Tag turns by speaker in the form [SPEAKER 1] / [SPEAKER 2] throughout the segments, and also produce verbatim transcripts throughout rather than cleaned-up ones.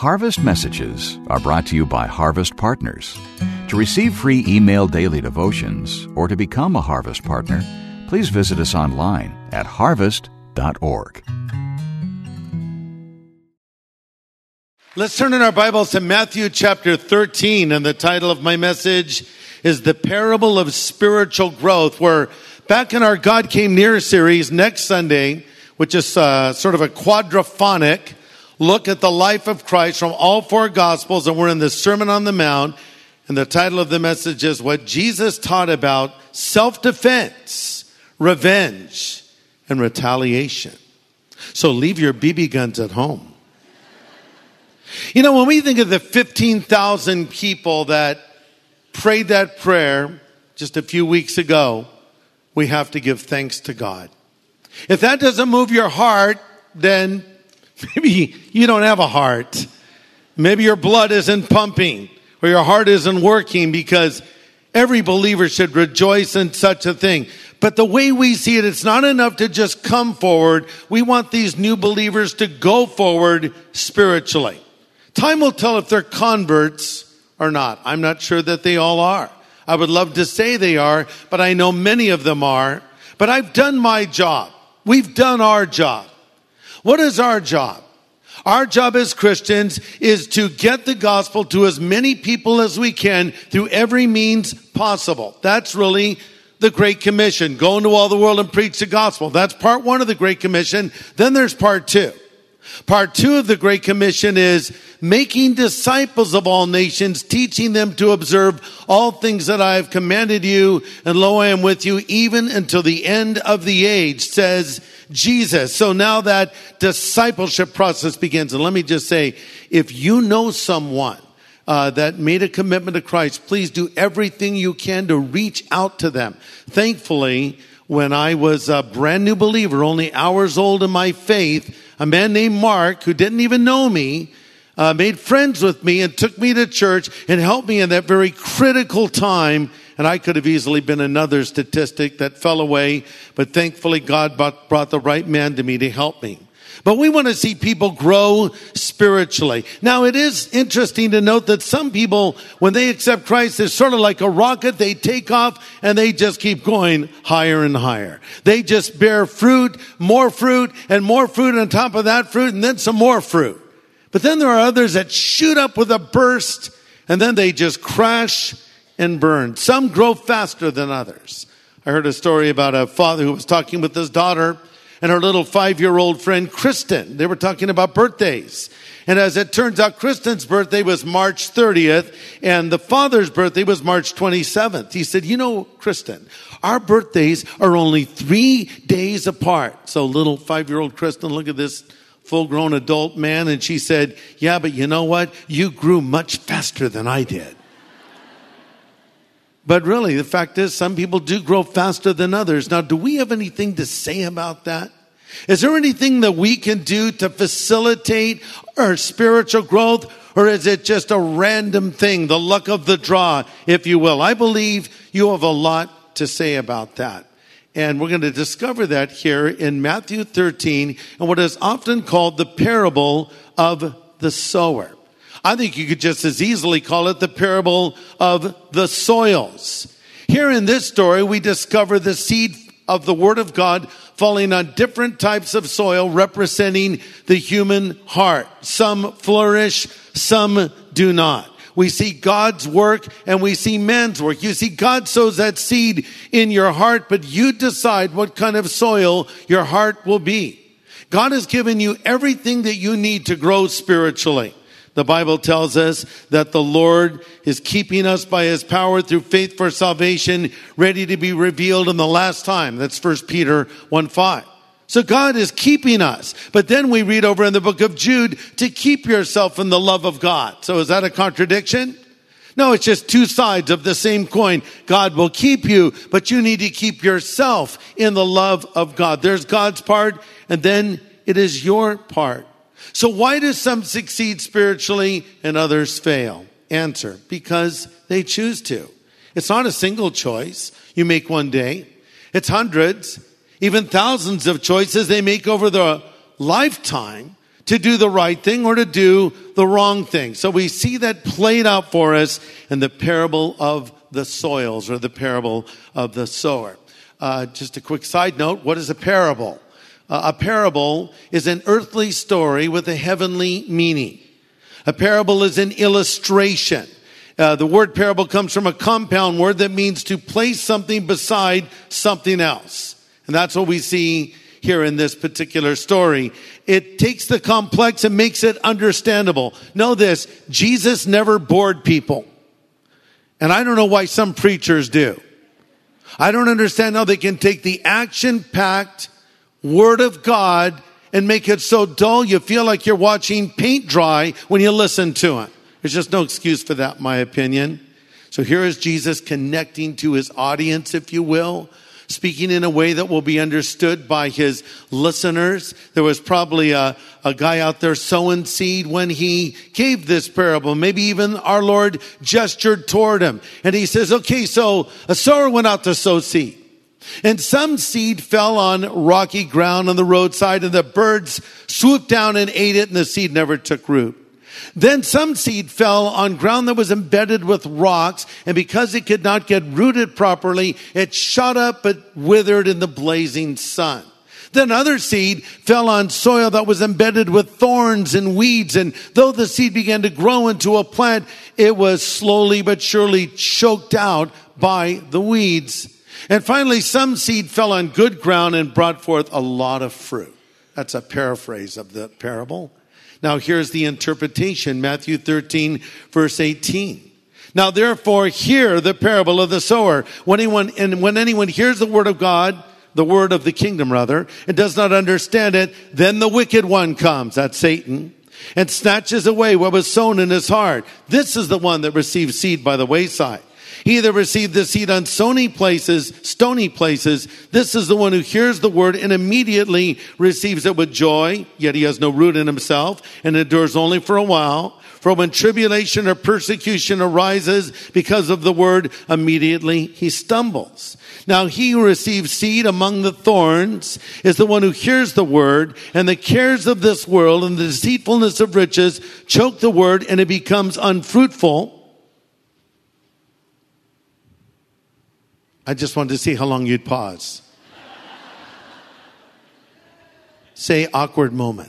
[SPEAKER 1] Harvest Messages are brought to you by Harvest Partners. To receive free email daily devotions or to become a Harvest Partner, please visit us online at harvest dot org.
[SPEAKER 2] Let's turn in our Bibles to Matthew chapter thirteen, and the title of my message is The Parable of Spiritual Growth. We're back in our God Came Near series next Sunday, which is uh, sort of a quadraphonic look at the life of Christ from all four Gospels, and we're in the Sermon on the Mount, and the title of the message is What Jesus Taught About Self-Defense, Revenge, and Retaliation. So leave your B B guns at home. You know, when we think of the fifteen thousand people that prayed that prayer just a few weeks ago, we have to give thanks to God. If that doesn't move your heart, then maybe you don't have a heart. Maybe your blood isn't pumping or your heart isn't working, because every believer should rejoice in such a thing. But the way we see it, it's not enough to just come forward. We want these new believers to go forward spiritually. Time will tell if they're converts or not. I'm not sure that they all are. I would love to say they are, but I know many of them are. But I've done my job. We've done our job. What is our job? Our job as Christians is to get the gospel to as many people as we can through every means possible. That's really the Great Commission. Go into all the world and preach the gospel. That's part one of the Great Commission. Then there's part two. Part two of the Great Commission is making disciples of all nations, teaching them to observe all things that I have commanded you, and lo, I am with you even until the end of the age, says Jesus. So now that discipleship process begins. And let me just say, if you know someone uh, that made a commitment to Christ, please do everything you can to reach out to them. Thankfully, when I was a brand new believer, only hours old in my faith, a man named Mark, who didn't even know me, uh, made friends with me and took me to church and helped me in that very critical time. And I could have easily been another statistic that fell away, but thankfully God brought, brought the right man to me to help me. But we want to see people grow spiritually. Now, it is interesting to note that some people, when they accept Christ, it's sort of like a rocket. They take off and they just keep going higher and higher. They just bear fruit, more fruit, and more fruit on top of that fruit, and then some more fruit. But then there are others that shoot up with a burst, and then they just crash and burn. Some grow faster than others. I heard a story about a father who was talking with his daughter and her little five-year-old friend, Kristen. They were talking about birthdays. And as it turns out, Kristen's birthday was March thirtieth, and the father's birthday was March twenty-seventh. He said, you know, Kristen, our birthdays are only three days apart. So little five-year-old Kristen, look at this full-grown adult man, and she said, yeah, but you know what? You grew much faster than I did. But really, the fact is, some people do grow faster than others. Now, do we have anything to say about that? Is there anything that we can do to facilitate our spiritual growth? Or is it just a random thing, the luck of the draw, if you will? I believe you have a lot to say about that. And we're going to discover that here in Matthew thirteen, and what is often called the parable of the sower. I think you could just as easily call it the parable of the soils. Here in this story, we discover the seed of the Word of God falling on different types of soil representing the human heart. Some flourish, some do not. We see God's work and we see man's work. You see, God sows that seed in your heart, but you decide what kind of soil your heart will be. God has given you everything that you need to grow spiritually. The Bible tells us that the Lord is keeping us by His power through faith for salvation, ready to be revealed in the last time. That's First Peter one five. So God is keeping us. But then we read over in the book of Jude to keep yourself in the love of God. So is that a contradiction? No, it's just two sides of the same coin. God will keep you, but you need to keep yourself in the love of God. There's God's part, and then it is your part. So why do some succeed spiritually and others fail? Answer, because they choose to. It's not a single choice you make one day. It's hundreds, even thousands of choices they make over the lifetime to do the right thing or to do the wrong thing. So we see that played out for us in the parable of the soils, or the parable of the sower. Uh, just a quick side note, what is a parable? Uh, a parable is an earthly story with a heavenly meaning. A parable is an illustration. Uh, the word parable comes from a compound word that means to place something beside something else. And that's what we see here in this particular story. It takes the complex and makes it understandable. Know this, Jesus never bored people. And I don't know why some preachers do. I don't understand how they can take the action-packed Word of God and make it so dull you feel like you're watching paint dry when you listen to it. There's just no excuse for that, in my opinion. So here is Jesus connecting to his audience, if you will, speaking in a way that will be understood by his listeners. There was probably a, a guy out there sowing seed when he gave this parable. Maybe even our Lord gestured toward him. And he says, okay, so a sower went out to sow seed. And some seed fell on rocky ground on the roadside, and the birds swooped down and ate it, and the seed never took root. Then some seed fell on ground that was embedded with rocks, and because it could not get rooted properly, it shot up but withered in the blazing sun. Then other seed fell on soil that was embedded with thorns and weeds, and though the seed began to grow into a plant, it was slowly but surely choked out by the weeds. And finally, some seed fell on good ground and brought forth a lot of fruit. That's a paraphrase of the parable. Now here's the interpretation, Matthew thirteen, verse eighteen. Now therefore hear the parable of the sower. When anyone, and when anyone hears the word of God, the word of the kingdom rather, and does not understand it, then the wicked one comes, that's Satan, and snatches away what was sown in his heart. This is the one that receives seed by the wayside. He that received the seed on stony places, stony places, this is the one who hears the word and immediately receives it with joy, yet he has no root in himself and endures only for a while. For when tribulation or persecution arises because of the word, immediately he stumbles. Now he who receives seed among the thorns is the one who hears the word, and the cares of this world and the deceitfulness of riches choke the word, and it becomes unfruitful. I just wanted to see how long you'd pause. Say awkward moment.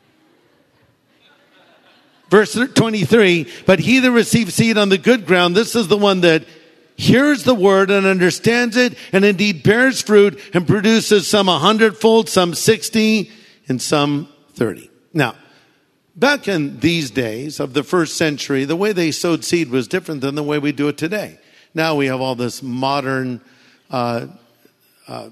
[SPEAKER 2] Verse twenty-three, but he that receives seed on the good ground, this is the one that hears the word and understands it, and indeed bears fruit and produces some a hundredfold, some sixty, and some thirty. Now, back in these days of the first century, the way they sowed seed was different than the way we do it today. Now we have all this modern uh, uh,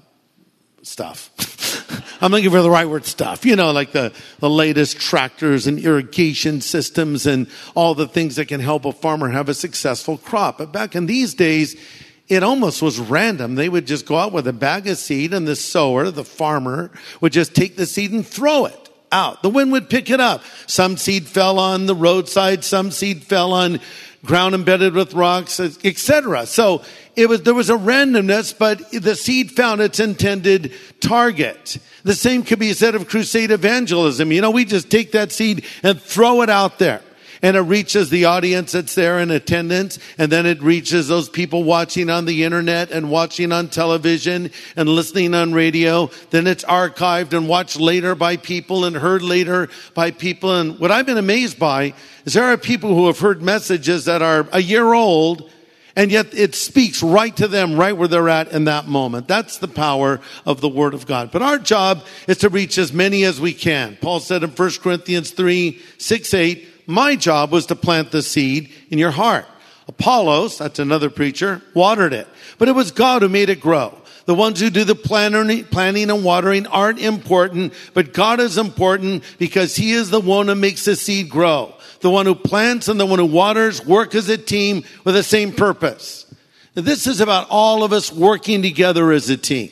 [SPEAKER 2] stuff. I'm looking for the right word, stuff. You know, like the, the latest tractors and irrigation systems and all the things that can help a farmer have a successful crop. But back in these days, it almost was random. They would just go out with a bag of seed, and the sower, the farmer, would just take the seed and throw it out. The wind would pick it up. Some seed fell on the roadside. Some seed fell on ground embedded with rocks, et cetera. So it was, there was a randomness, but the seed found its intended target. The same could be said of crusade evangelism. You know, we just take that seed and throw it out there, and it reaches the audience that's there in attendance, and then it reaches those people watching on the internet and watching on television and listening on radio. Then it's archived and watched later by people and heard later by people. And what I've been amazed by is there are people who have heard messages that are a year old, and yet it speaks right to them, right where they're at in that moment. That's the power of the Word of God. But our job is to reach as many as we can. Paul said in First Corinthians three, six, eight, my job was to plant the seed in your heart. Apollos, that's another preacher, watered it. But it was God who made it grow. The ones who do the planting and watering aren't important, but God is important because He is the one who makes the seed grow. The one who plants and the one who waters work as a team with the same purpose. Now, this is about all of us working together as a team.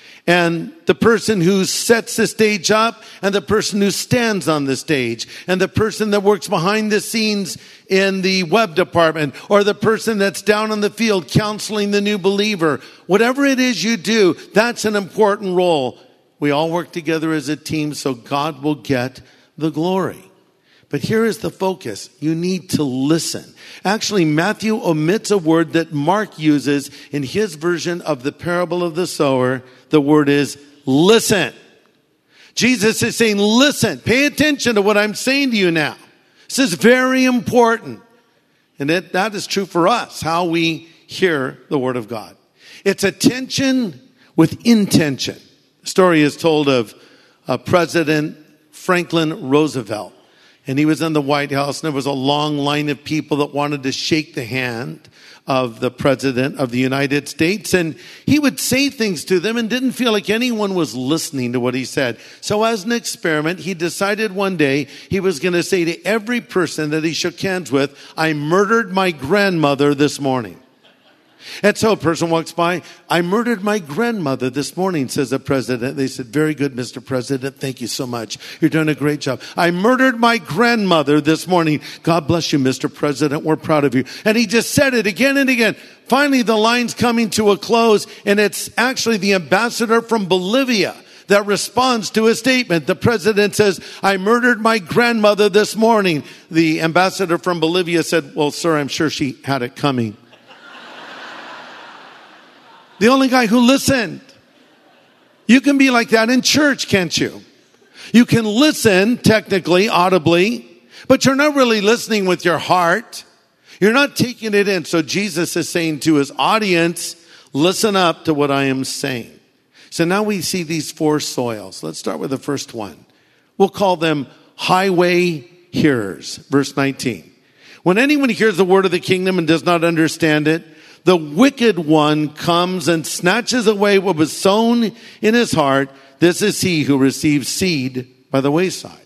[SPEAKER 2] And the person who sets the stage up, and the person who stands on the stage, and the person that works behind the scenes in the web department, or the person that's down on the field counseling the new believer. Whatever it is you do, that's an important role. We all work together as a team so God will get the glory. But here is the focus. You need to listen. Actually, Matthew omits a word that Mark uses in his version of the parable of the sower. The word is listen. Jesus is saying, listen, pay attention to what I'm saying to you now. This is very important. And it, that is true for us, how we hear the word of God. It's attention with intention. The story is told of uh, President Franklin Roosevelt. And he was in the White House, and there was a long line of people that wanted to shake the hand of the President of the United States. And he would say things to them and didn't feel like anyone was listening to what he said. So as an experiment, he decided one day he was going to say to every person that he shook hands with, I murdered my grandmother this morning. And so a person walks by, I murdered my grandmother this morning, says the president. They said, very good, Mister President. Thank you so much. You're doing a great job. I murdered my grandmother this morning. God bless you, Mister President. We're proud of you. And he just said it again and again. Finally, the line's coming to a close, and it's actually the ambassador from Bolivia that responds to his statement. The president says, I murdered my grandmother this morning. The ambassador from Bolivia said, well, sir, I'm sure she had it coming. The only guy who listened. You can be like that in church, can't you? You can listen, technically, audibly, but you're not really listening with your heart. You're not taking it in. So Jesus is saying to his audience, listen up to what I am saying. So now we see these four soils. Let's start with the first one. We'll call them highway hearers. Verse nineteen. When anyone hears the word of the kingdom and does not understand it, the wicked one comes and snatches away what was sown in his heart. This is he who receives seed by the wayside.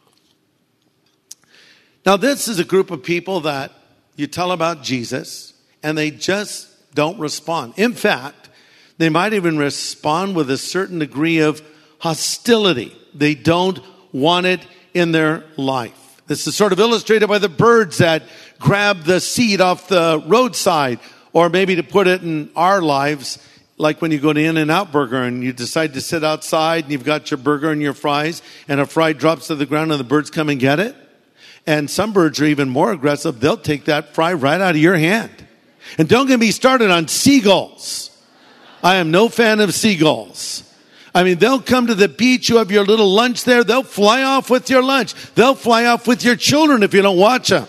[SPEAKER 2] Now, this is a group of people that you tell about Jesus, and they just don't respond. In fact, they might even respond with a certain degree of hostility. They don't want it in their life. This is sort of illustrated by the birds that grab the seed off the roadside. Or maybe to put it in our lives, like when you go to In-N-Out Burger and you decide to sit outside and you've got your burger and your fries, and a fry drops to the ground and the birds come and get it. And some birds are even more aggressive. They'll take that fry right out of your hand. And don't get me started on seagulls. I am no fan of seagulls. I mean, they'll come to the beach, you have your little lunch there, they'll fly off with your lunch. They'll fly off with your children if you don't watch them.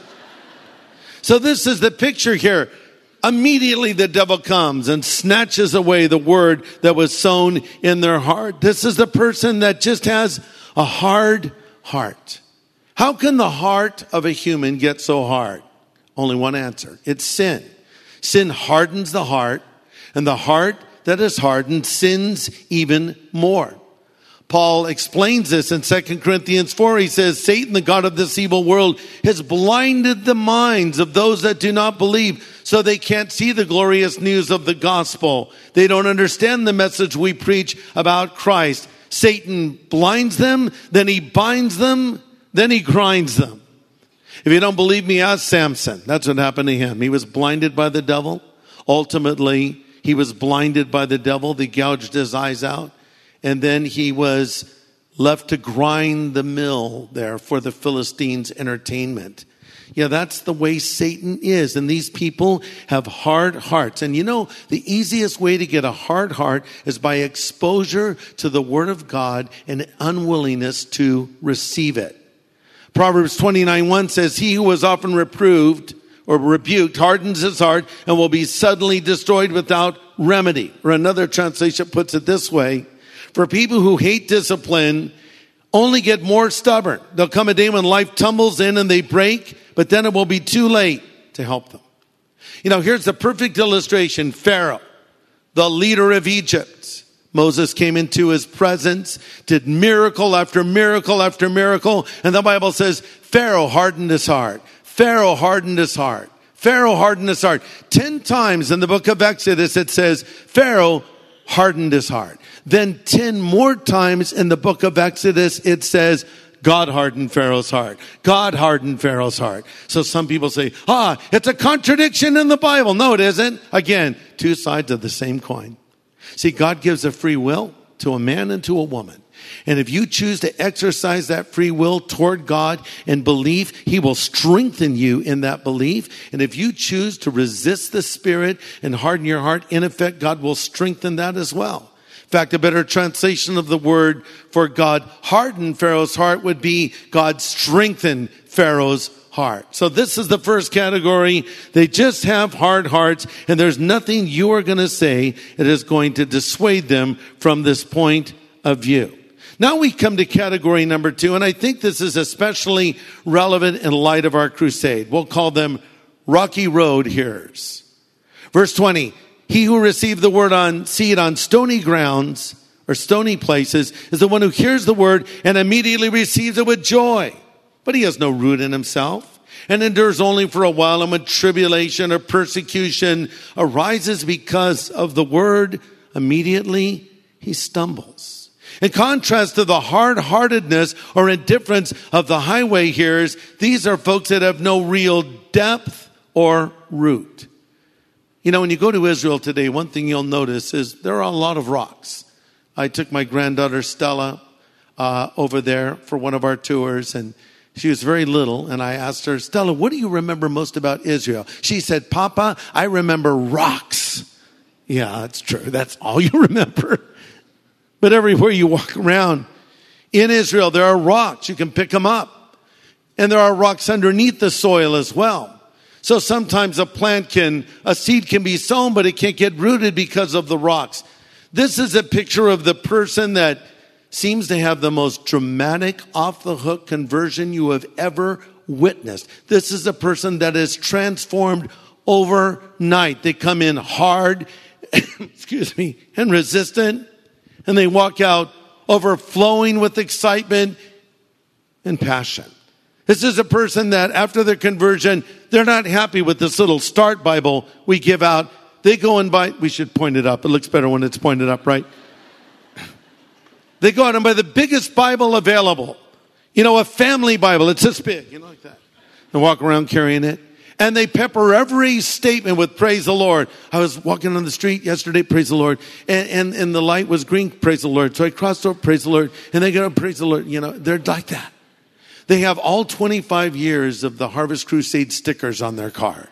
[SPEAKER 2] So this is the picture here. Immediately the devil comes and snatches away the word that was sown in their heart. This is the person that just has a hard heart. How can the heart of a human get so hard? Only one answer. It's sin. Sin hardens the heart, and the heart that is hardened sins even more. Paul explains this in Second Corinthians four. He says, Satan, the god of this evil world, has blinded the minds of those that do not believe, so they can't see the glorious news of the gospel. They don't understand the message we preach about Christ. Satan blinds them, then he binds them, then he grinds them. If you don't believe me, ask Samson. That's what happened to him. He was blinded by the devil. Ultimately, he was blinded by the devil. They gouged his eyes out. And then he was left to grind the mill there for the Philistines' entertainment. Yeah, that's the way Satan is. And these people have hard hearts. And you know, the easiest way to get a hard heart is by exposure to the Word of God and unwillingness to receive it. Proverbs twenty-nine one says, he who was often reproved or rebuked hardens his heart and will be suddenly destroyed without remedy. Or another translation puts it this way, for people who hate discipline only get more stubborn. There'll come a day when life tumbles in and they break, but then it will be too late to help them. You know, here's the perfect illustration. Pharaoh, the leader of Egypt. Moses came into his presence, did miracle after miracle after miracle. And the Bible says, Pharaoh hardened his heart. Pharaoh hardened his heart. Pharaoh hardened his heart. Ten times in the book of Exodus it says, Pharaoh hardened his heart. Then ten more times in the book of Exodus it says, God hardened Pharaoh's heart. God hardened Pharaoh's heart. So some people say, ah, it's a contradiction in the Bible. No, it isn't. Again, two sides of the same coin. See, God gives a free will to a man and to a woman. And if you choose to exercise that free will toward God and belief, he will strengthen you in that belief. And if you choose to resist the Spirit and harden your heart, in effect, God will strengthen that as well. In fact, a better translation of the word for God harden Pharaoh's heart would be God strengthen Pharaoh's heart. So this is the first category. They just have hard hearts, and there's nothing you are going to say that is going to dissuade them from this point of view. Now we come to category number two, and I think this is especially relevant in light of our crusade. We'll call them rocky road hearers. Verse twenty, he who received the word on seed on stony grounds or stony places is the one who hears the word and immediately receives it with joy. But he has no root in himself and endures only for a while, and when tribulation or persecution arises because of the word, immediately he stumbles. In contrast to the hard-heartedness or indifference of the highway hearers, these are folks that have no real depth or root. You know, when you go to Israel today, one thing you'll notice is there are a lot of rocks. I took my granddaughter Stella uh, over there for one of our tours, and she was very little, and I asked her, Stella, what do you remember most about Israel? She said, Papa, I remember rocks. Yeah, that's true. That's all you remember. But everywhere you walk around in Israel, there are rocks. You can pick them up. And there are rocks underneath the soil as well. So sometimes a plant can, a seed can be sown, but it can't get rooted because of the rocks. This is a picture of the person that seems to have the most dramatic off-the-hook conversion you have ever witnessed. This is a person that is transformed overnight. They come in hard, excuse me, and resistant, and they walk out overflowing with excitement and passion. This is a person that after their conversion, they're not happy with this little start Bible we give out. They go and buy, we should point it up. It looks better when it's pointed up, right? They go out and buy the biggest Bible available. You know, a family Bible. It's this big, you know, like that. And walk around carrying it. And they pepper every statement with praise the Lord. I was walking on the street yesterday, praise the Lord. And, and, and the light was green, praise the Lord. So I crossed over, praise the Lord. And they go, praise the Lord. You know, they're like that. They have all twenty-five years of the Harvest Crusade stickers on their car.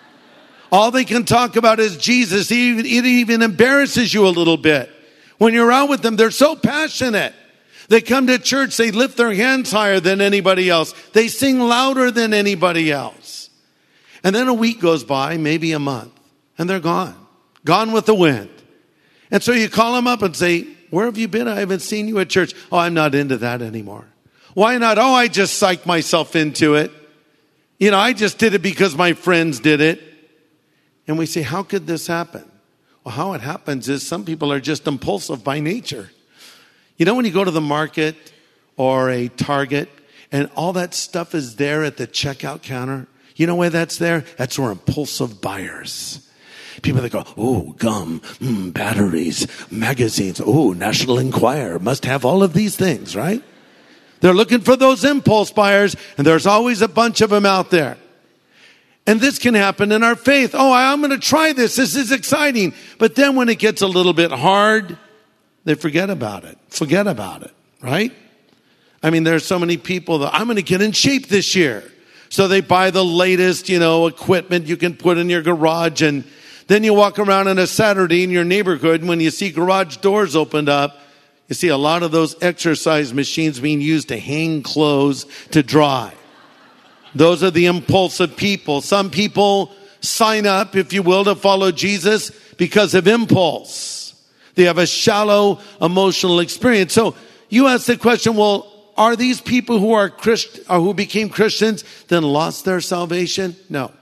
[SPEAKER 2] All they can talk about is Jesus. It even, it even embarrasses you a little bit. When you're out with them, they're so passionate. They come to church, they lift their hands higher than anybody else. They sing louder than anybody else. And then a week goes by, maybe a month, and they're gone. Gone with the wind. And so you call them up and say, where have you been? I haven't seen you at church. Oh, I'm not into that anymore. Why not? Oh, I just psyched myself into it. You know, I just did it because my friends did it. And we say, how could this happen? Well, how it happens is some people are just impulsive by nature. You know, when you go to the market or a Target and all that stuff is there at the checkout counter, you know why that's there? That's where impulsive buyers. People that go, oh, gum, mm, batteries, magazines, oh, National Enquirer must have all of these things, right? They're looking for those impulse buyers, and there's always a bunch of them out there. And this can happen in our faith. Oh, I'm going to try this. This is exciting. But then when it gets a little bit hard, they forget about it. Forget about it, right? I mean, there's so many people that I'm going to get in shape this year. So they buy the latest, you know, equipment you can put in your garage. And then you walk around on a Saturday in your neighborhood, and when you see garage doors opened up, you see a lot of those exercise machines being used to hang clothes to dry. Those are the impulsive people. Some people sign up, if you will, to follow Jesus because of impulse. They have a shallow emotional experience. So you ask the question, well, are these people who are Christ, or who became Christians then lost their salvation? No.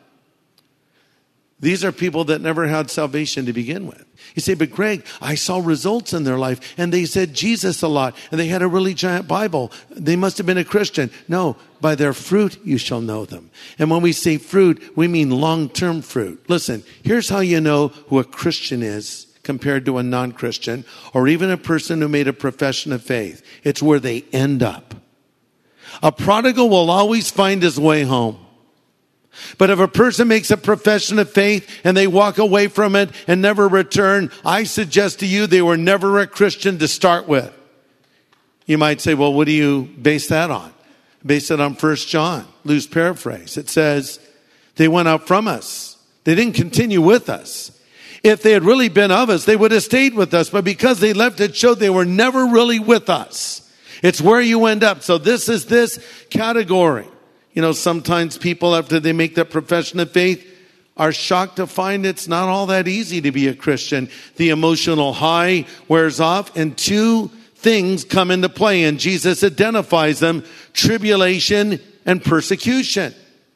[SPEAKER 2] These are people that never had salvation to begin with. You say, but Greg, I saw results in their life, and they said Jesus a lot, and they had a really giant Bible. They must have been a Christian. No, by their fruit you shall know them. And when we say fruit, we mean long-term fruit. Listen, here's how you know who a Christian is compared to a non-Christian, or even a person who made a profession of faith. It's where they end up. A prodigal will always find his way home. But if a person makes a profession of faith and they walk away from it and never return, I suggest to you they were never a Christian to start with. You might say, well, what do you base that on? Base it on First John, loose paraphrase. It says, they went out from us. They didn't continue with us. If they had really been of us, they would have stayed with us. But because they left, it showed they were never really with us. It's where you end up. So this is this category. You know, sometimes people, after they make that profession of faith, are shocked to find it's not all that easy to be a Christian. The emotional high wears off, and two things come into play, and Jesus identifies them: tribulation and persecution.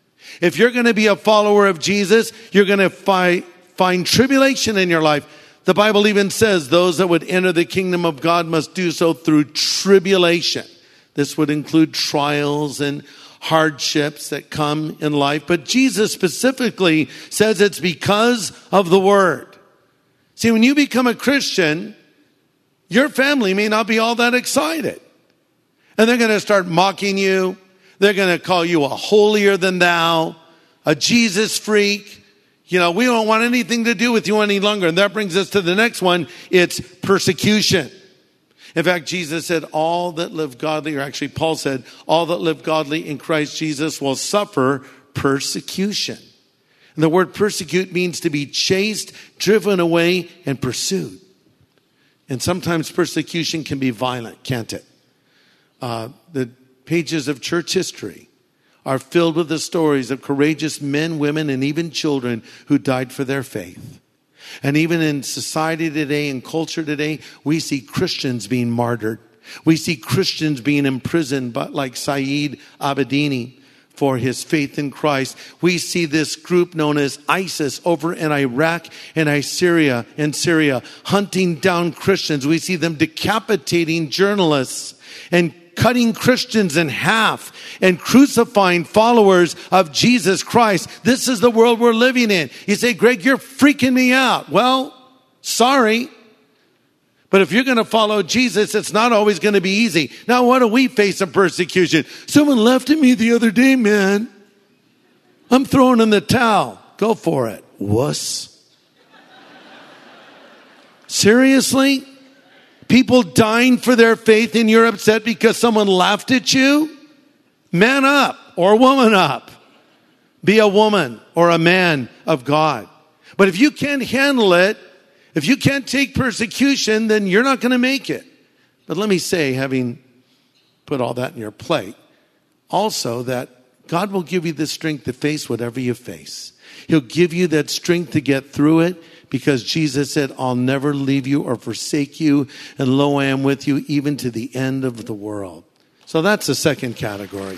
[SPEAKER 2] If you're going to be a follower of Jesus, you're going to fi- find tribulation in your life. The Bible even says those that would enter the kingdom of God must do so through tribulation. This would include trials and hardships that come in life. But Jesus specifically says it's because of the word. See, when you become a Christian, your family may not be all that excited. And they're going to start mocking you. They're going to call you a holier than thou, a Jesus freak. You know, we don't want anything to do with you any longer. And that brings us to the next one. It's persecution. In fact, Jesus said, all that live godly, or actually Paul said, all that live godly in Christ Jesus will suffer persecution. And the word persecute means to be chased, driven away, and pursued. And sometimes persecution can be violent, can't it? Uh, the pages of church history are filled with the stories of courageous men, women, and even children who died for their faith. And even in society today and culture today, we see Christians being martyred. We see Christians being imprisoned, but like Saeed Abedini for his faith in Christ. We see this group known as ISIS over in Iraq and Syria, and Syria hunting down Christians. We see them decapitating journalists and cutting Christians in half and crucifying followers of Jesus Christ. This is the world we're living in. You say, Greg, you're freaking me out. Well, sorry. But if you're going to follow Jesus, it's not always going to be easy. Now, what do we face in persecution? Someone laughed at me the other day, man. I'm throwing in the towel. Go for it, wuss. Seriously? People dying for their faith and you're upset because someone laughed at you? Man up or woman up. Be a woman or a man of God. But if you can't handle it, if you can't take persecution, then you're not going to make it. But let me say, having put all that in your plate, also that God will give you the strength to face whatever you face. He'll give you that strength to get through it, because Jesus said, I'll never leave you or forsake you, and lo, I am with you even to the end of the world. So that's the second category.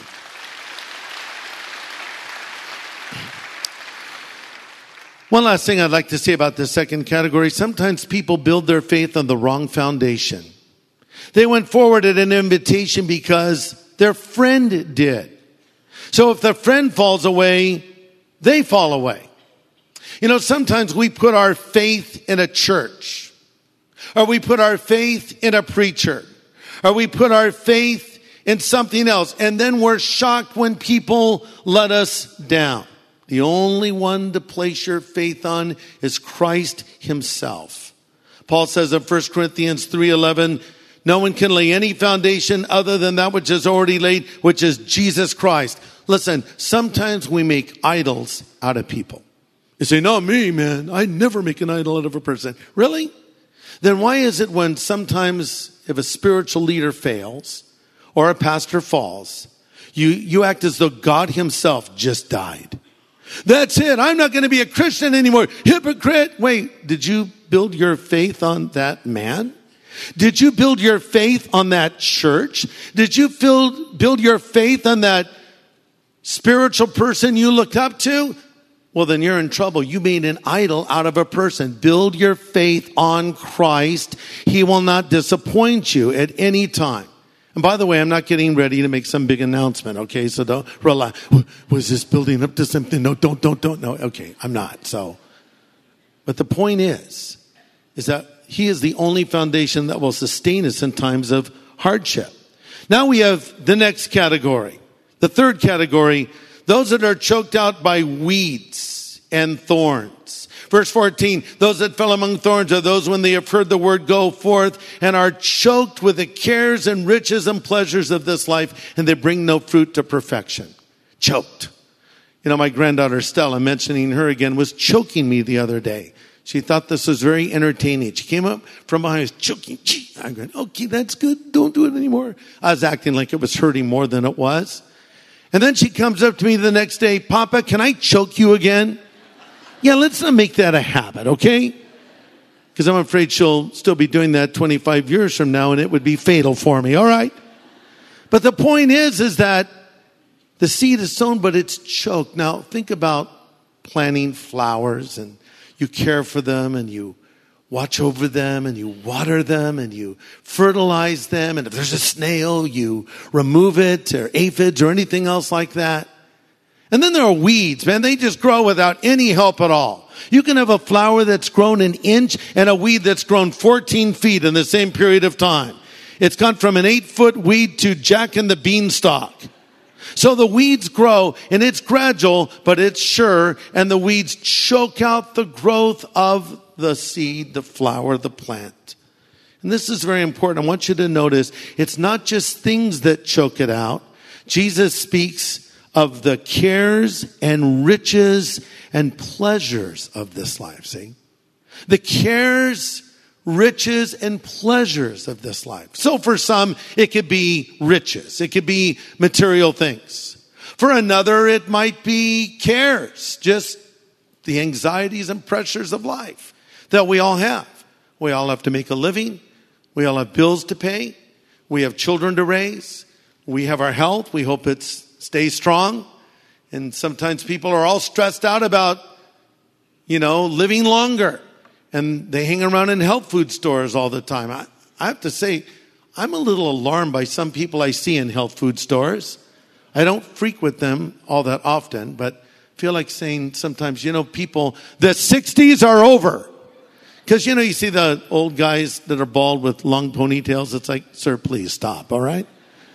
[SPEAKER 2] One last thing I'd like to say about the second category. Sometimes people build their faith on the wrong foundation. They went forward at an invitation because their friend did. So if the friend falls away, they fall away. You know, sometimes we put our faith in a church, or we put our faith in a preacher, or we put our faith in something else, and then we're shocked when people let us down. The only one to place your faith on is Christ himself. Paul says in First Corinthians three eleven, no one can lay any foundation other than that which is already laid, which is Jesus Christ. Listen, sometimes we make idols out of people. You say, not me, man. I never make an idol out of a person. Really? Then why is it when sometimes if a spiritual leader fails or a pastor falls, you, you act as though God himself just died? That's it. I'm not going to be a Christian anymore. Hypocrite. Wait, did you build your faith on that man? Did you build your faith on that church? Did you build, build your faith on that spiritual person you looked up to? Well, then you're in trouble. You made an idol out of a person. Build your faith on Christ. He will not disappoint you at any time. And by the way, I'm not getting ready to make some big announcement, okay? So don't relax. Was this building up to something? No, don't, don't, don't. No, okay, I'm not. So, but the point is, is that he is the only foundation that will sustain us in times of hardship. Now we have the next category. The third category, those that are choked out by weeds and thorns. Verse fourteen, those that fell among thorns are those when they have heard the word go forth and are choked with the cares and riches and pleasures of this life, and they bring no fruit to perfection. Choked. You know, my granddaughter Stella, mentioning her again, was choking me the other day. She thought this was very entertaining. She came up from behind, was choking. I'm going, okay, that's good. Don't do it anymore. I was acting like it was hurting more than it was. And then she comes up to me the next day, Papa, can I choke you again? Yeah, let's not make that a habit, okay? Because I'm afraid she'll still be doing that twenty-five years from now, and it would be fatal for me, all right? But the point is, is that the seed is sown, but it's choked. Now, think about planting flowers, and you care for them, and you watch over them, and you water them, and you fertilize them. And if there's a snail, you remove it, or aphids, or anything else like that. And then there are weeds, man. They just grow without any help at all. You can have a flower that's grown an inch and a weed that's grown fourteen feet in the same period of time. It's gone from an eight-foot weed to Jack and the Beanstalk. So the weeds grow, and it's gradual, but it's sure, and the weeds choke out the growth of the seed, the flower, the plant. And this is very important. I want you to notice it's not just things that choke it out. Jesus speaks of the cares and riches and pleasures of this life, see? The cares, riches, and pleasures of this life. So for some, it could be riches. It could be material things. For another, it might be cares, just the anxieties and pressures of life that we all have. We all have to make a living. We all have bills to pay. We have children to raise. We have our health. We hope it stays strong. And sometimes people are all stressed out about, you know, living longer. And they hang around in health food stores all the time. I, I have to say, I'm a little alarmed by some people I see in health food stores. I don't frequent them all that often, but feel like saying sometimes, you know, people, the sixties are over. Because, you know, you see the old guys that are bald with long ponytails. It's like, sir, please stop, all right?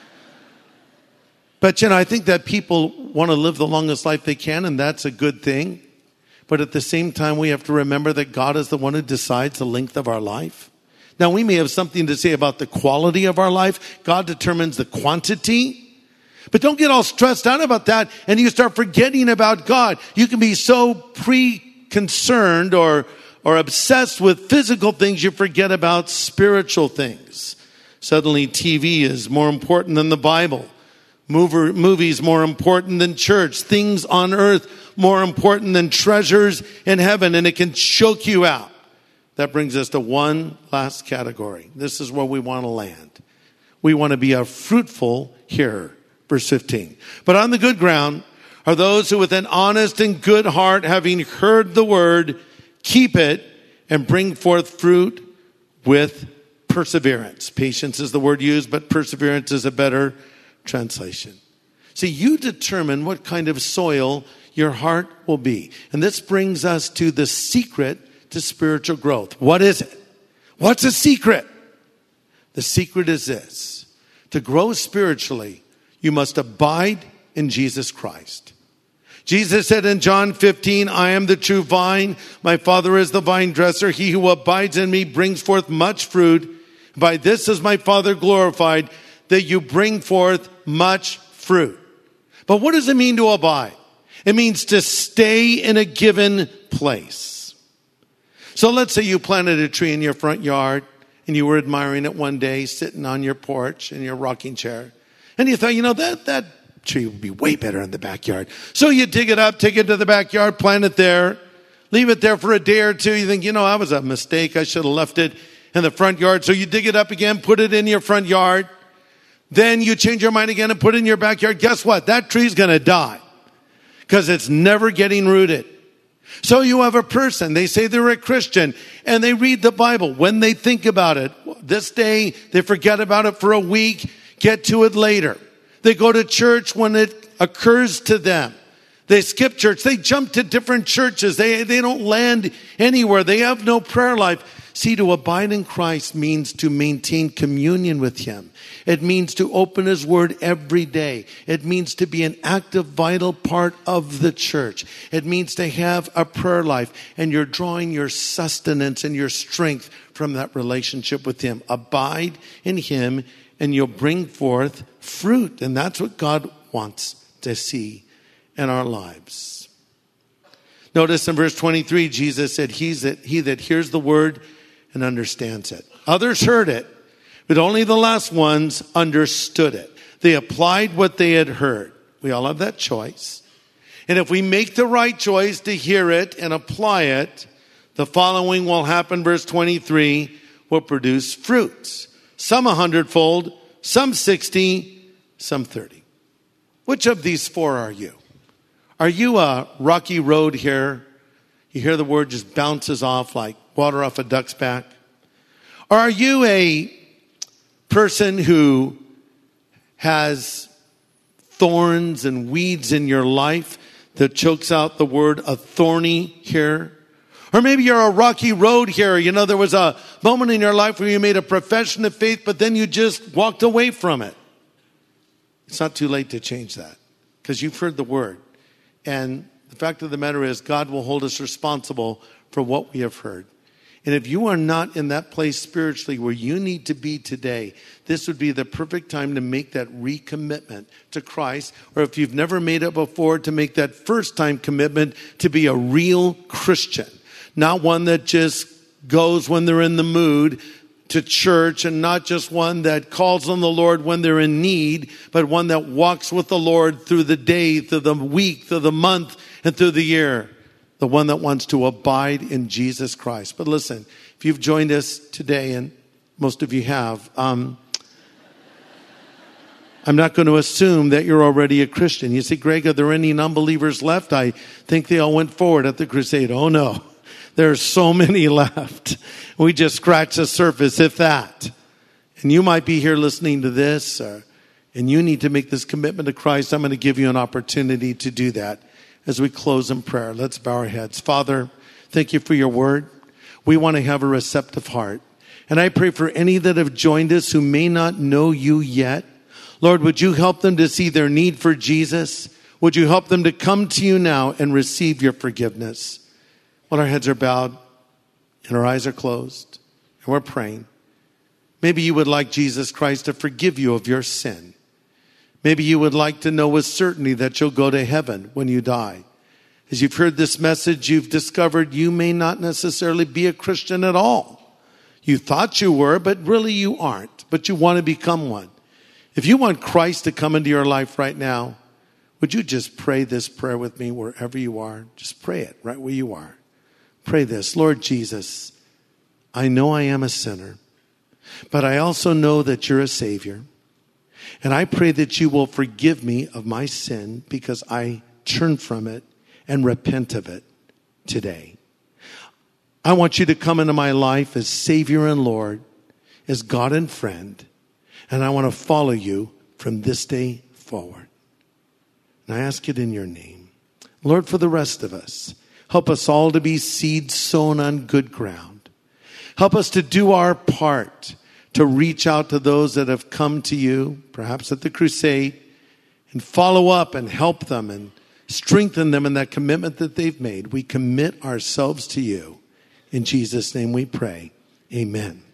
[SPEAKER 2] But, you know, I think that people want to live the longest life they can, and that's a good thing. But at the same time, we have to remember that God is the one who decides the length of our life. Now, we may have something to say about the quality of our life. God determines the quantity. But don't get all stressed out about that, and you start forgetting about God. You can be so pre-concerned or, or obsessed with physical things, you forget about spiritual things. Suddenly, T V is more important than the Bible. Mover, movies more important than church. Things on earth more important than treasures in heaven. And it can choke you out. That brings us to one last category. This is where we want to land. We want to be a fruitful hearer. Verse fifteen. But on the good ground are those who with an honest and good heart, having heard the word, keep it and bring forth fruit with perseverance. Patience is the word used, but perseverance is a better translation. See, you determine what kind of soil your heart will be. And this brings us to the secret to spiritual growth. What is it? What's the secret? The secret is this. To grow spiritually, you must abide in Jesus Christ. Jesus said in John fifteen, I am the true vine. My Father is the vine dresser. He who abides in me brings forth much fruit. By this is my Father glorified, that you bring forth much fruit. But what does it mean to abide? It means to stay in a given place. So let's say you planted a tree in your front yard and you were admiring it one day, sitting on your porch in your rocking chair. And you thought, you know, that, that tree would be way better in the backyard. So you dig it up, take it to the backyard, plant it there, leave it there for a day or two. You think, you know, that was a mistake. I should have left it in the front yard. So you dig it up again, put it in your front yard. Then you change your mind again and put it in your backyard. Guess what? That tree's going to die because it's never getting rooted. So you have a person, they say they're a Christian, and they read the Bible. When they think about it, this day, they forget about it for a week, get to it later. They go to church when it occurs to them. They skip church. They jump to different churches. They, they don't land anywhere. They have no prayer life. See, to abide in Christ means to maintain communion with him. It means to open his word every day. It means to be an active, vital part of the church. It means to have a prayer life, and you're drawing your sustenance and your strength from that relationship with him. Abide in him, and you'll bring forth fruit. And that's what God wants to see in our lives. Notice in verse twenty-three, Jesus said, He's that, he that hears the word and understands it. Others heard it, but only the last ones understood it. They applied what they had heard. We all have that choice. And if we make the right choice to hear it and apply it, the following will happen. Verse twenty-three will produce fruits. Some a hundredfold, some sixty, some thirty. Which of these four are you? Are you a rocky road here? You hear the word just bounces off like water off a duck's back? Or are you a person who has thorns and weeds in your life that chokes out the word a thorny here? Or maybe you're a rocky road here. You know, there was a moment in your life where you made a profession of faith, but then you just walked away from it. It's not too late to change that because you've heard the word. And the fact of the matter is, God will hold us responsible for what we have heard. And if you are not in that place spiritually where you need to be today, this would be the perfect time to make that recommitment to Christ. Or if you've never made it before, to make that first time commitment to be a real Christian. Not one that just goes when they're in the mood to church, and not just one that calls on the Lord when they're in need, but one that walks with the Lord through the day, through the week, through the month, and through the year. The one that wants to abide in Jesus Christ. But listen, if you've joined us today, and most of you have, um, I'm not going to assume that you're already a Christian. You say, Greg, are there any non-believers left? I think they all went forward at the crusade. Oh no, there's so many left. We just scratched the surface, if that. And you might be here listening to this, or, and you need to make this commitment to Christ. I'm going to give you an opportunity to do that. As we close in prayer, let's bow our heads. Father, thank you for your word. We want to have a receptive heart. And I pray for any that have joined us who may not know you yet. Lord, would you help them to see their need for Jesus? Would you help them to come to you now and receive your forgiveness? While our heads are bowed and our eyes are closed and we're praying, maybe you would like Jesus Christ to forgive you of your sin. Maybe you would like to know with certainty that you'll go to heaven when you die. As you've heard this message, you've discovered you may not necessarily be a Christian at all. You thought you were, but really you aren't. But you want to become one. If you want Christ to come into your life right now, would you just pray this prayer with me wherever you are? Just pray it right where you are. Pray this. Lord Jesus, I know I am a sinner, but I also know that you're a Savior. And I pray that you will forgive me of my sin because I turn from it and repent of it today. I want you to come into my life as Savior and Lord, as God and friend. And I want to follow you from this day forward. And I ask it in your name. Lord, for the rest of us, help us all to be seeds sown on good ground. Help us to do our part to reach out to those that have come to you, perhaps at the crusade, and follow up and help them and strengthen them in that commitment that they've made. We commit ourselves to you. In Jesus' name we pray. Amen.